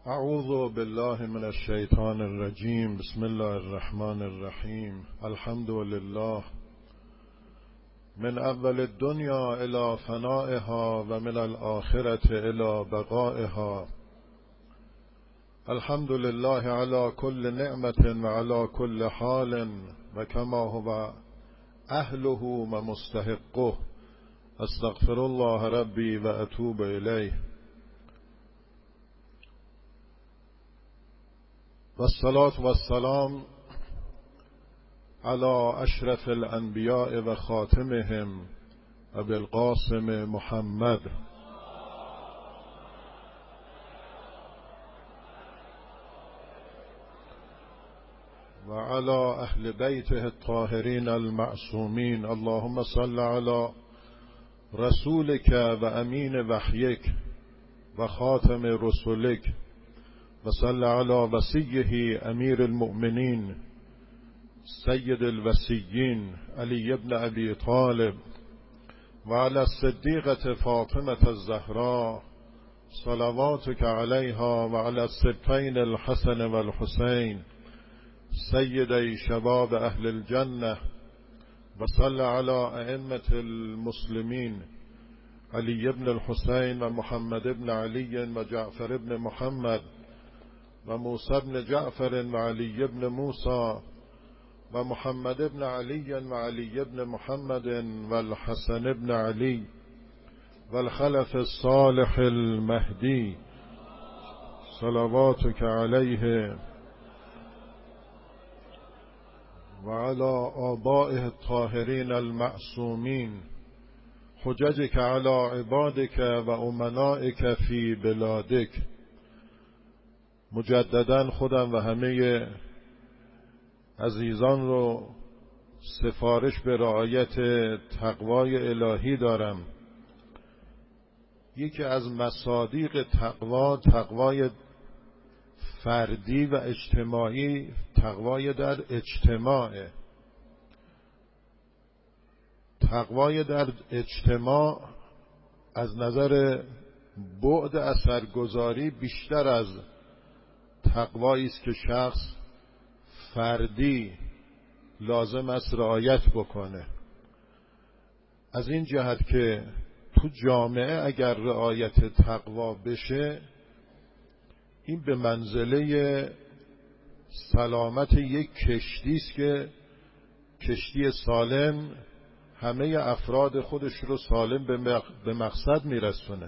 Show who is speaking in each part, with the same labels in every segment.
Speaker 1: اعوذ بالله من الشیطان الرجیم. بسم الله الرحمن الرحیم. الحمد لله من اول الدنیا الى فنائها و من الآخرة الى بقائها. الحمد لله على كل نعمة و على كل حال و كما هو اهله و مستحقه. استغفر الله ربي و اتوب الیه. والصلاة والسلام على اشرف الانبیاء و خاتمهم ابی القاسم محمد و على اهل بیته الطاهرین المعصومین. اللهم صل على رسولك و امین وحیک و خاتم رسولک و صل علی وصیه امیر المؤمنین سید الوصیین علی ابن ابی طالب و علی الصدیقة فاطمة الزهراء صلواتک علیها و علی السبطین الحسن و الحسین سیدی شباب اهل الجنة و صل علی ائمة المسلمین علی ابن الحسین و محمد ابن علی و جعفر ابن محمد و موسی ابن جعفر و علی ابن موسی و محمد ابن علی و علی ابن محمد و الحسن ابن علی و الخلف الصالح المهدی صلواتک علیه و علی آبائه الطاهرین المعصومین حججک علی عبادک و امنائک فی بلادک. مجددا خودم و همه عزیزان رو سفارش به رعایت تقوای الهی دارم. یکی از مصادیق تقوای فردی و اجتماعی، تقوای در اجتماع. تقوای در اجتماع از نظر بعد اثرگذاری بیشتر از تقوایی است که شخص فردی لازم است رعایت بکنه. از این جهت که تو جامعه اگر رعایت تقوا بشه، این به منزله سلامت یک کشتی است که کشتی سالم همه افراد خودش رو سالم به مقصد میرسونه.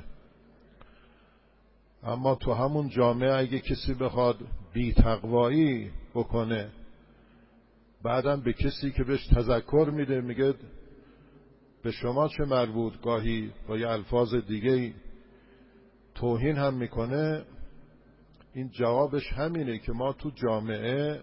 Speaker 1: اما تو همون جامعه اگه کسی بخواد بی تقوایی بکنه، بعدم به کسی که بهش تذکر میده میگه به شما چه مربوط، گاهی با یه الفاظ دیگه توهین هم میکنه، این جوابش همینه که ما تو جامعه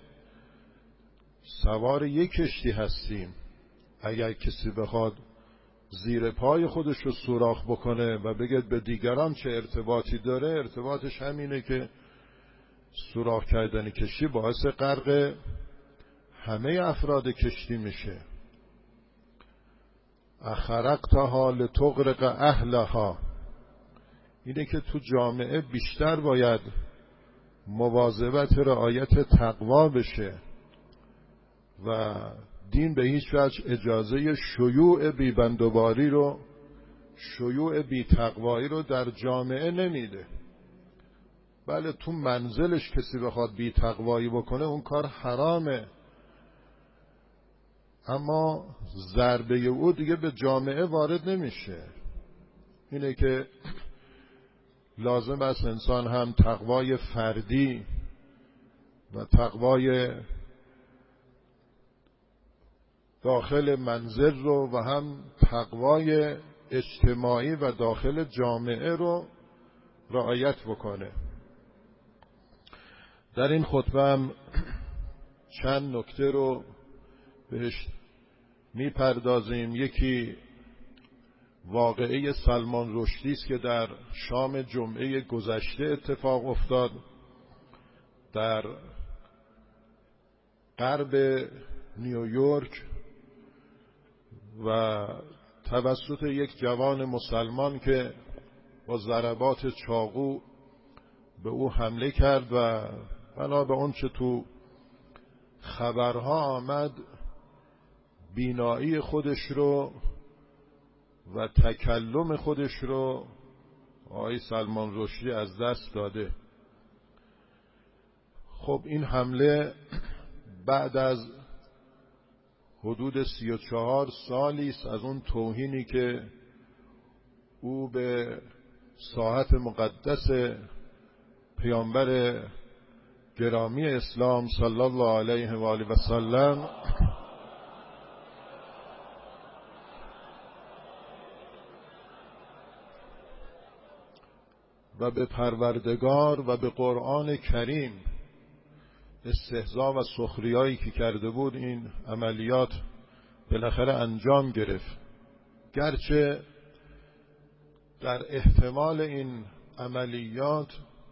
Speaker 1: سوار یک کشتی هستیم. اگر کسی بخواد زیر پای خودش رو سوراخ بکنه و بگه به دیگران چه ارتباطی داره، ارتباطش همینه که سوراخ کردن کشتی باعث غرق همه افراد کشتی میشه. اخرقتها لتغرق اهلها. اینه که تو جامعه بیشتر باید مواظبت رعایت تقوا بشه و دین به هیچ وجه اجازه شیوع بیبندوباری رو، شیوع بی تقوایی رو در جامعه نمیده. بله تو منزلش کسی بخواد بی تقوایی بکنه اون کار حرامه، اما ضربه او دیگه به جامعه وارد نمیشه. اینه که لازم است انسان هم تقوای فردی و تقوای داخل منزل رو و هم تقوای اجتماعی و داخل جامعه رو رعایت بکنه. در این خطبه هم چند نکته رو بهش میپردازیم. یکی واقعه سلمان رشدی است که در شام جمعه گذشته اتفاق افتاد در غرب نیویورک و توسط یک جوان مسلمان که با ضربات چاقو به او حمله کرد و بنا به اون چه تو خبرها آمد بینایی خودش رو و تکلم خودش رو آقای سلمان رشدی از دست داده. خب این حمله بعد از حدود 34 سالی است از اون توهینی که او به ساحت مقدس پیامبر گرامی اسلام صلی الله علیه و آله و سلم و به پروردگار و به قرآن کریم استهزا و سخریایی که کرده بود، این عملیات بالاخره انجام گرفت. گرچه در احتمال این عملیات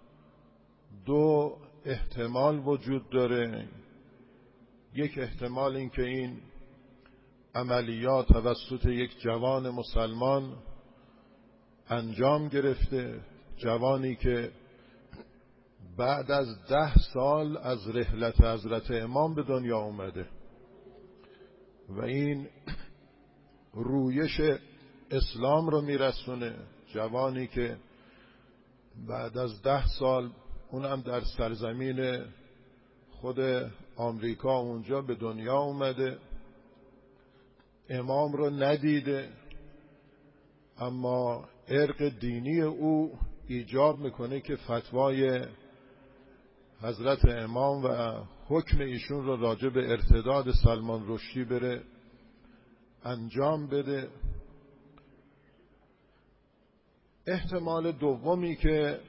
Speaker 1: دو احتمال وجود داره. یک احتمال این که این عملیات توسط یک جوان مسلمان انجام گرفته، جوانی که بعد از 10 سال از رحلت حضرت امام به دنیا اومده و این رویش اسلام رو میرسونه. جوانی که بعد از 10 سال اونم در سرزمین خود آمریکا اونجا به دنیا اومده، امام رو ندیده، اما ارق دینی او ایجاب میکنه که فتوای حضرت امام و حکم ایشون رو راجع به ارتداد سلمان رشدی بره انجام بده. احتمال دومی که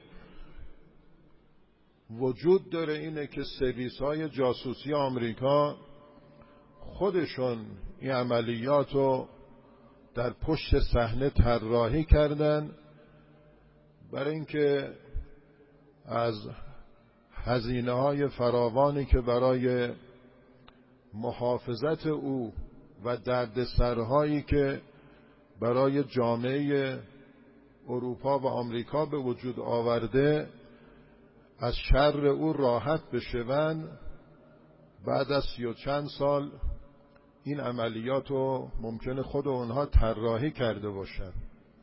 Speaker 1: وجود داره اینه که سرویس‌های جاسوسی آمریکا خودشون این عملیات رو در پشت صحنه طراحی کردن برای اینکه از هزینه‌های فراوانی که برای محافظت او و دردسرهایی که برای جامعه اروپا و آمریکا به وجود آورده از شر او راحت بشون، بعد از 30 و چند سال این عملیات رو ممکنه خود اونها طراحی کرده باشن.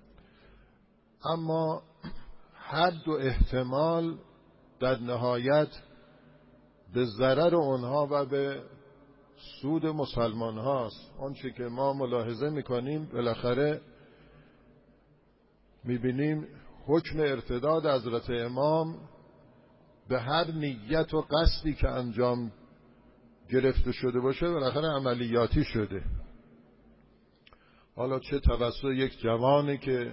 Speaker 1: اما هر دو احتمال در نهایت به ضرر اونها و به سود مسلمان هاست. آنچه که ما ملاحظه میکنیم بالاخره میبینیم حکم ارتداد حضرت امام به هر نیت و قصدی که انجام گرفته شده باشه بالاخره عملیاتی شده. حالا چه توسط یک جوانی که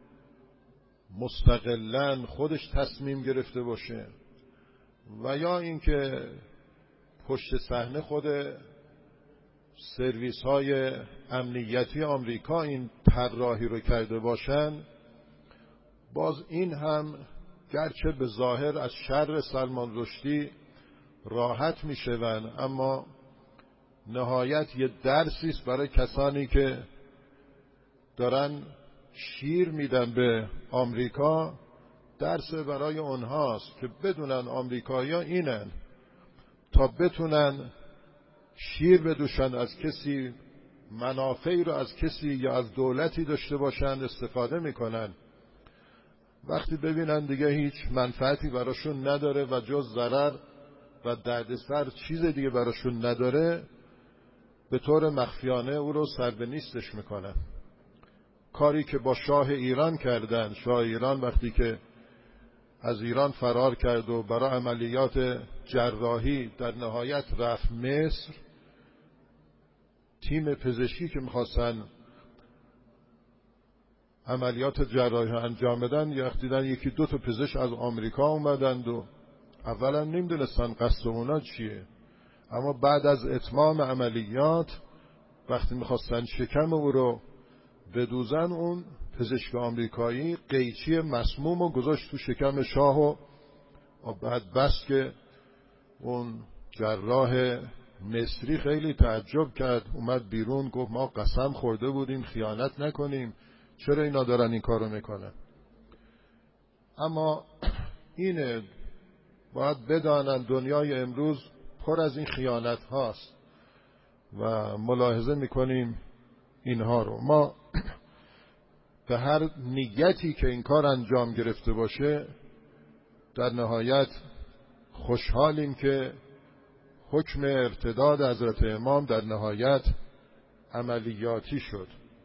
Speaker 1: مستقلاً خودش تصمیم گرفته باشه و یا اینکه پشت صحنه خود سرویس های امنیتی آمریکا این طراحی رو کرده باشن، باز این هم گرچه به ظاهر از شر سلمان رشدی راحت میشون، اما نهایت یه درسی است برای کسانی که دارن شیر میدن به آمریکا. درس برای اونهاست که بدونن آمریکایی‌ها اینن، تا بتونن شیر بدوشن از کسی، منافعی رو از کسی یا از دولتی داشته باشن استفاده میکنن. وقتی ببینن دیگه هیچ منفعتی براشون نداره و جز ضرر و دردسر چیز دیگه براشون نداره، به طور مخفیانه او رو سر به نیستش میکنن. کاری که با شاه ایران کردن. شاه ایران وقتی که از ایران فرار کرد و برای عملیات جراحی در نهایت رفت مصر، تیم پزشکی که میخواستن عملیات جراحی انجام بدن یا دیدن یکی دو تا پزشک از آمریکا اومدند و اولا نمیدونستن قصد اونا چیه، اما بعد از اتمام عملیات وقتی میخواستن شکم او رو بدوزن، اون پزشک آمریکایی قیچی مسموم رو گذاشت تو شکم شاه و بعد بس که اون جراح مصری خیلی تعجب کرد، اومد بیرون گفت ما قسم خورده بودیم خیانت نکنیم، چرا اینا دارن این کارو میکنن؟ اما اینه، باید بدانن دنیای امروز پر از این خیانت هاست و ملاحظه میکنیم اینها رو. ما به هر نیتی که این کار انجام گرفته باشه در نهایت خوشحالیم که حکم ارتداد حضرت امام در نهایت عملیاتی شد.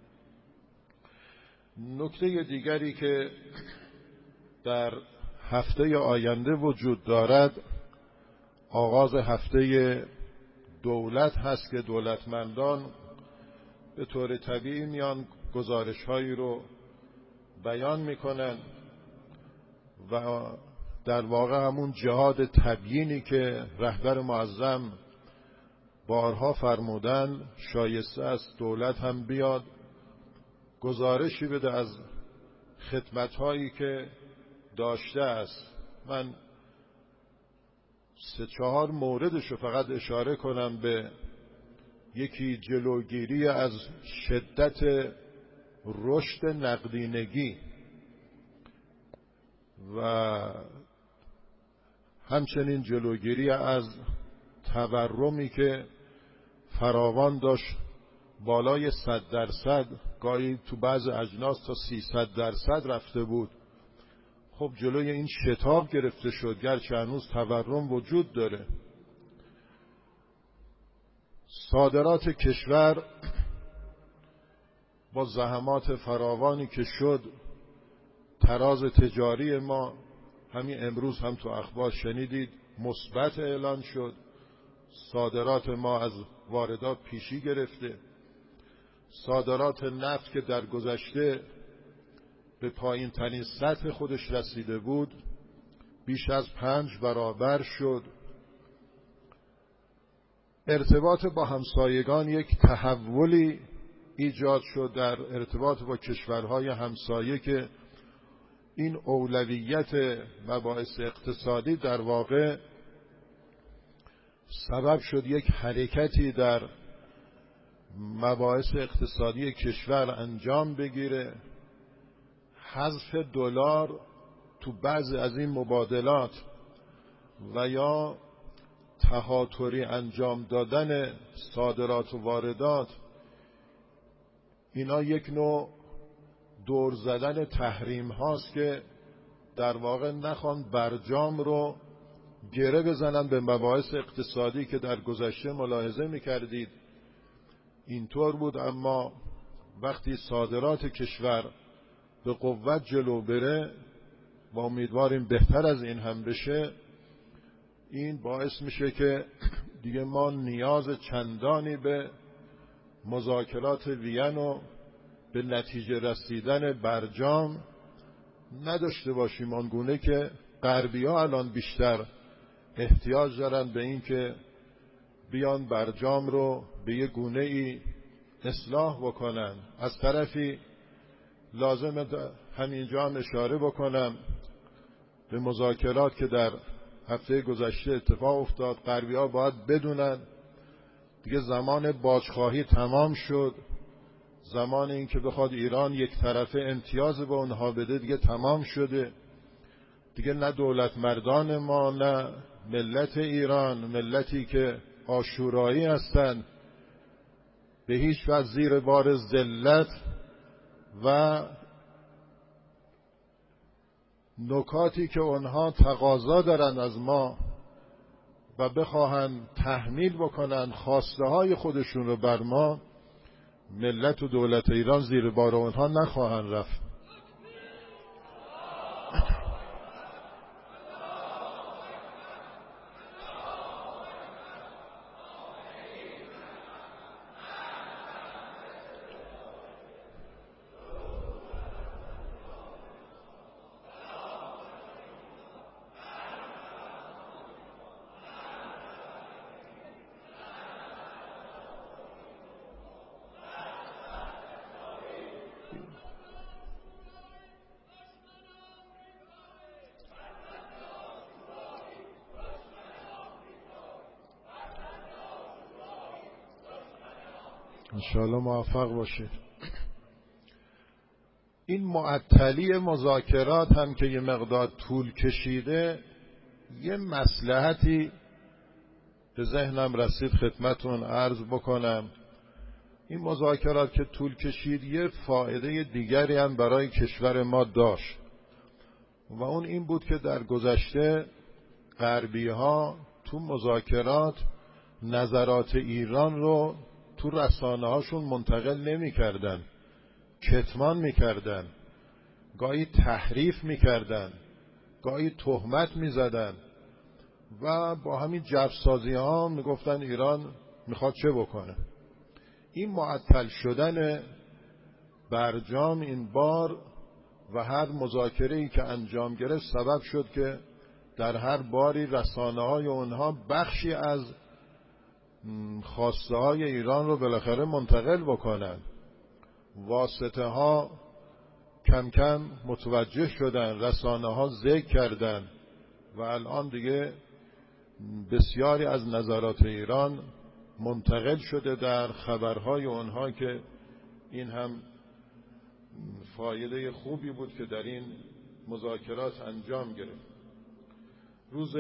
Speaker 1: نکته دیگری که در هفته آینده وجود دارد آغاز هفته دولت هست که دولتمندان به طور طبیعی میان گزارش‌هایی رو بیان میکنن و در واقع همون جهاد تبیینی که رهبر معظم بارها فرمودن شایسته است دولت هم بیاد گزارشی بده از خدمت‌هایی که داشته است. من 3-4 موردش رو فقط اشاره کنم. به یکی جلوگیری از شدت رشد نقدینگی و همچنین جلوگیری از تورمی که فراوان داشت بالای 100%، گاهی تو بعض اجناس تا 300% رفته بود. خب جلوی این شتاب گرفته شد، گرچه هنوز تورم وجود داره. صادرات کشور با زحمات فراوانی که شد، تراز تجاری ما همین امروز هم تو اخبار شنیدید مثبت اعلان شد. صادرات ما از واردات پیشی گرفته. صادرات نفت که در گذشته به پایین ترین سطح خودش رسیده بود بیش از 5 برابر شد. ارتباط با همسایگان یک تحولی ایجاد شد در ارتباط با کشورهای همسایه که این اولویت مباحث اقتصادی در واقع سبب شد یک حرکتی در مباحث اقتصادی کشور انجام بگیره. حذف دلار تو بعضی از این مبادلات و یا تهاتری انجام دادن صادرات و واردات، اینا یک نوع دور زدن تحریم هاست که در واقع نخوان برجام رو گره بزنن به مباحث اقتصادی که در گذشته ملاحظه می‌کردید اینطور بود. اما وقتی صادرات کشور به قوت جلو بره و امیدواریم بهتر از این هم بشه، این باعث میشه که دیگه ما نیاز چندانی به مذاکرات وین و به نتیجه رسیدن برجام نداشته باشیم، آنگونه که غربی‌ها الان بیشتر احتیاج دارن به این که بیان برجام رو به یه گونه‌ای اصلاح بکنن. از طرفی لازمه همینجا هم اشاره بکنم به مذاکرات که در هفته گذشته اتفاق افتاد. غربی‌ها باید بدونن دیگه زمان باجخواهی تمام شد. زمان این که بخواد ایران یک طرفه امتیاز به اونها بده دیگه تمام شده. دیگه نه دولت مردان ما نه ملت ایران، ملتی که عاشورایی هستند، به هیچ وجه زیر بار ذلت و نکاتی که اونها تقاضا دارن از ما و بخواهن تحمیل بکنن خواسته های خودشون رو بر ما، ملت و دولت ایران زیر بار اونها نخواهن رفت. انشاءالله موفق باشید. این معطلی مذاکرات هم که یه مقدار طول کشیده، یه مصلحتی به ذهنم رسید خدمتون عرض بکنم. این مذاکرات که طول کشید یه فایده دیگری هم برای کشور ما داشت و اون این بود که در گذشته غربی ها تو مذاکرات نظرات ایران رو تو رسانه هاشون منتقل نمی کردن، کتمان می کردن، گاهی تحریف می کردن، گاهی تهمت می زدن و با همین جفسازی ها می گفتن ایران میخواد چه بکنه. این معطل شدن برجام این بار و هر مذاکره‌ای که انجام گرفت سبب شد که در هر باری رسانه‌های اونها بخشی از خواسته های ایران رو بالاخره منتقل بکنن. واسطه ها کم کم متوجه شدن، رسانه ها ذکر کردن و الان دیگه بسیاری از نظرات ایران منتقل شده در خبرهای اونها که این هم فایده خوبی بود که در این مذاکرات انجام گرفت. روز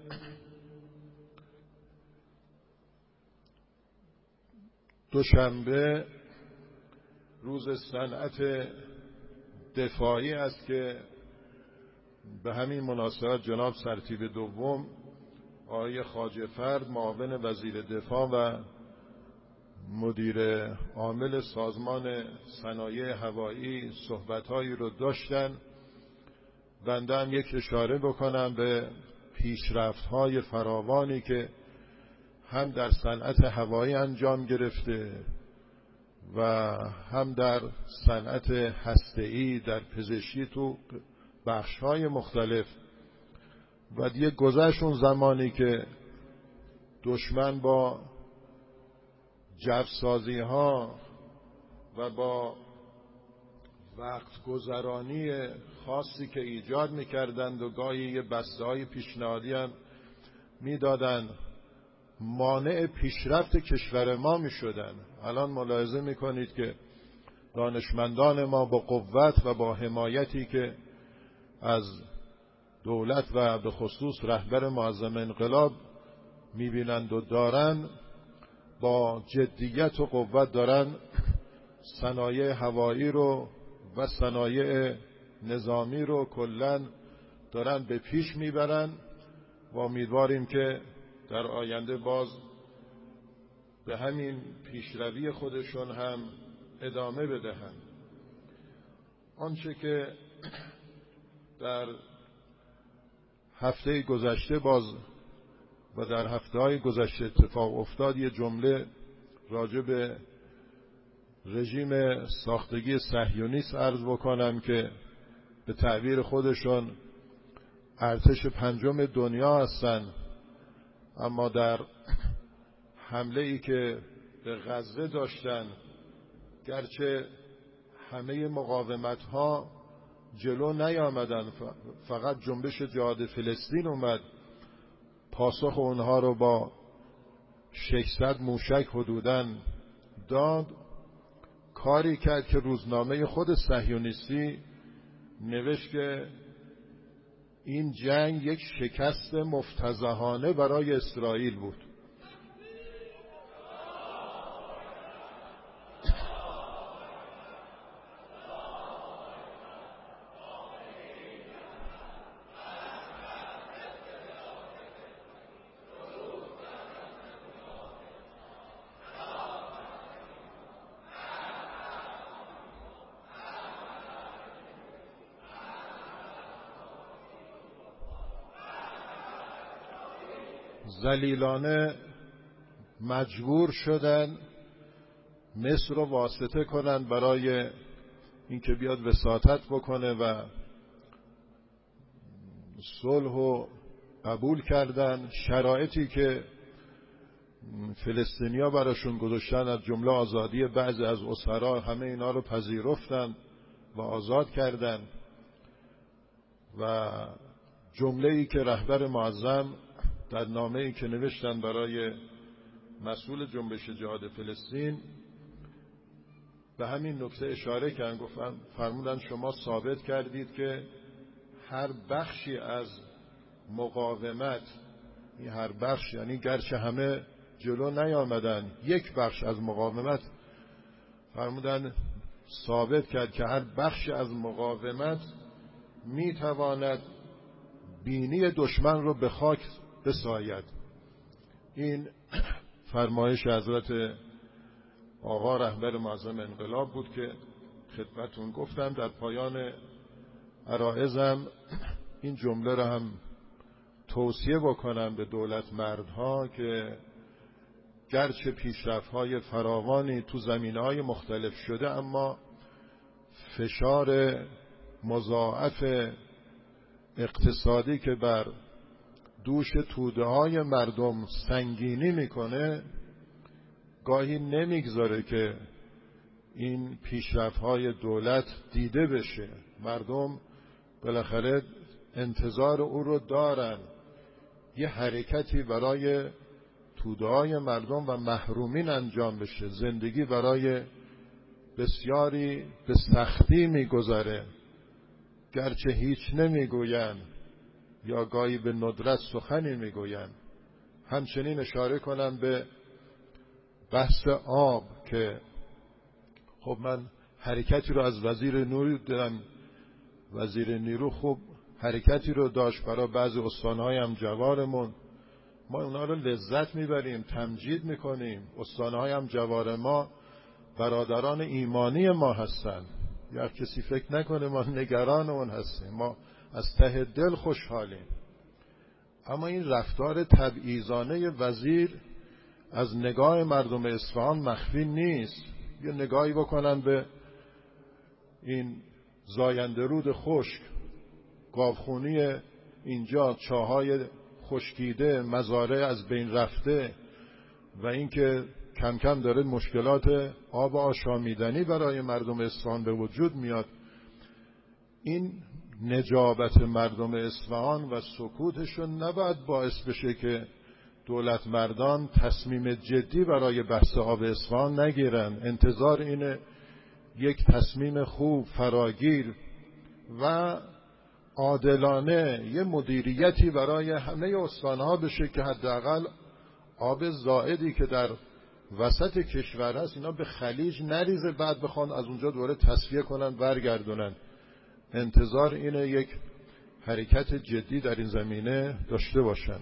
Speaker 1: دوشنبه روز صنعت دفاعی است که به همین مناسبت جناب سرتیپ دوم آقای خواجه فرد معاون وزیر دفاع و مدیر عامل سازمان صنایع هوایی صحبت‌هایی رو داشتن. بنده هم یک اشاره بکنم به پیشرفت‌های فراوانی که هم در صنعت هوایی انجام گرفته و هم در صنعت هسته‌ای، در پزشکی، تو بخش‌های مختلف. و دیگه گذشت اون زمانی که دشمن با جفسازی ها و با وقت گذرانی خاصی که ایجاد میکردند و گاهی یه بسته های پیشنهادی هم میدادن مانع پیشرفت کشور ما میشدن. الان ملاحظه میکنید که دانشمندان ما با قوت و با حمایتی که از دولت و به خصوص رهبر معظم انقلاب میبینند و دارن، با جدیت و قوت دارن صنایع هوایی رو و صنایع نظامی رو کلاً دارن به پیش میبرن و امیدواریم که در آینده باز به همین پیشروی خودشون هم ادامه بدهند. آنچه که در هفته گذشته باز و در هفته‌های گذشته اتفاق افتاد، یه جمله راجع به رژیم ساختگی صهیونیست عرض بکنم که به تعبیر خودشون ارتش پنجم دنیا هستن، اما در حمله ای که به غزه داشتن گرچه همه مقاومت ها جلو نیامدن، فقط جنبش جهاد فلسطین اومد پاسخ اونها رو با 600 موشک حدوداً داد. کاری کرد که روزنامه خود صهیونیستی نوشت که این جنگ یک شکست مفتضحانه برای اسرائیل بود. ذلیلانه مجبور شدن مصر رو واسطه کنن برای اینکه بیاد وساطت بکنه و صلح رو قبول کردن. شرایطی که فلسطینیا براشون گذاشتن از جمله آزادی بعضی از اسرا، همه اینا رو پذیرفتن و آزاد کردن. و جمله‌ای که رهبر معظم در نامه‌ای که نوشتن برای مسئول جنبش جهاد فلسطین به همین نکته اشاره کردن، گفتن فرمودن شما ثابت کردید که هر بخشی از مقاومت، این هر بخش یعنی گرچه همه جلو نیامدن، یک بخش از مقاومت فرمودن ثابت کرد که هر بخشی از مقاومت میتواند بینی دشمن رو به خاک بساید. این فرمایش حضرت آقا رهبر معظم انقلاب بود که خدمتون گفتم. در پایان عرائزم این جمله رو هم توصیه بکنم به دولت مردها که گرچه پیشرفت‌های فراوانی تو زمینه‌های مختلف شده، اما فشار مضاعف اقتصادی که بر دوش توده‌های مردم سنگینی میکنه گاهی نمیگذاره که این پیشرفت‌های دولت دیده بشه. مردم بالاخره انتظار او رو دارن، یه حرکتی برای توده‌های مردم و محرومین انجام بشه. زندگی برای بسیاری به سختی میگذره، گرچه هیچ نمیگوین یا گاهی به ندرت سخنی میگوین. همچنین اشاره کنم به بحث آب که خب من حرکتی رو از وزیر نیرو دیدم. وزیر نیرو خوب حرکتی رو داشت برای بعضی استانهای هم جوارمون، ما اونا رو لذت میبریم، تمجید میکنیم. استانهای هم جوار ما برادران ایمانی ما هستن، یا کسی فکر نکنه ما نگران اون هستیم، ما از ته دل خوشحالیم. اما این رفتار تبعیضانه وزیر از نگاه مردم اصفهان مخفی نیست. یه نگاهی بکنن به این زاینده رود خشک، گاوخونی اینجا، چاهای خشکیده، مزارع از بین رفته و اینکه کم کم داره مشکلات آب آشامیدنی برای مردم اصفهان به وجود میاد. این نجابت مردم اصفهان و سکوتشون نباید باعث بشه که دولت مردان تصمیم جدی برای بحث آب اصفهان نگیرن. انتظار اینه یک تصمیم خوب، فراگیر و عادلانه، یه مدیریتی برای همه استانها بشه که حداقل آب زائدی که در وسط کشور هست اینا به خلیج نریزه، بعد بخوان از اونجا دوباره تصفیه کنن برگردونن. انتظار اینه یک حرکت جدی در این زمینه داشته باشن.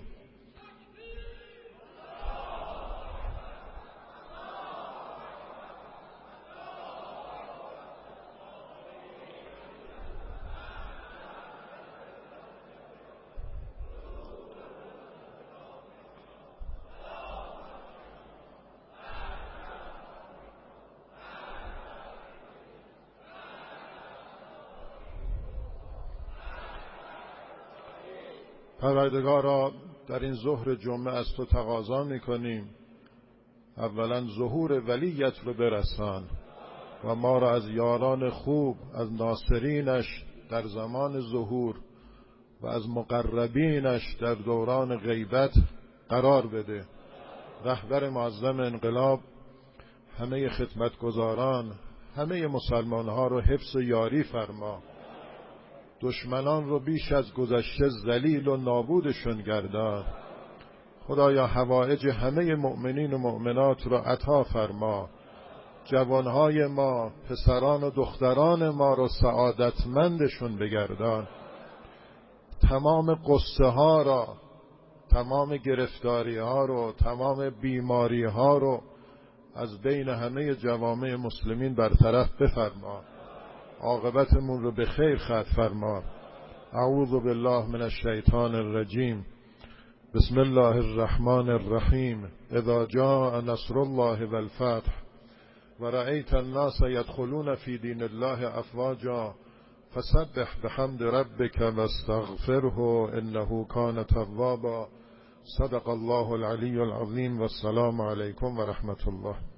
Speaker 1: پروردگارا در این ظهر جمعه از تو تقاضا میکنیم اولا ظهور ولیت رو برسان و ما را از یاران خوب، از ناصرینش در زمان ظهور و از مقربینش در دوران غیبت قرار بده. رهبر معظم انقلاب همه خدمتگزاران، همه مسلمانها رو حفظ و یاری فرما، دشمنان رو بیش از گذشته ذلیل و نابودشون گردان. خدایا حوائج همه مؤمنین و مؤمنات رو عطا فرما. جوانهای ما، پسران و دختران ما رو سعادتمندشون بگردان. تمام قصه ها را، تمام گرفتاری ها رو، تمام بیماری ها رو از بین همه جوامع مسلمین برطرف بفرما. عاقبتمون رو به خیر ختم فرما. اعوذ بالله من الشیطان الرجیم. بسم الله الرحمن الرحیم. اذا جاء نصر الله والفتح ورأيت الناس يدخلون في دين الله افواجا فسبح بحمد ربك واستغفره انه كان توابا. صدق الله العلی العظیم و السلام علیکم و رحمت الله.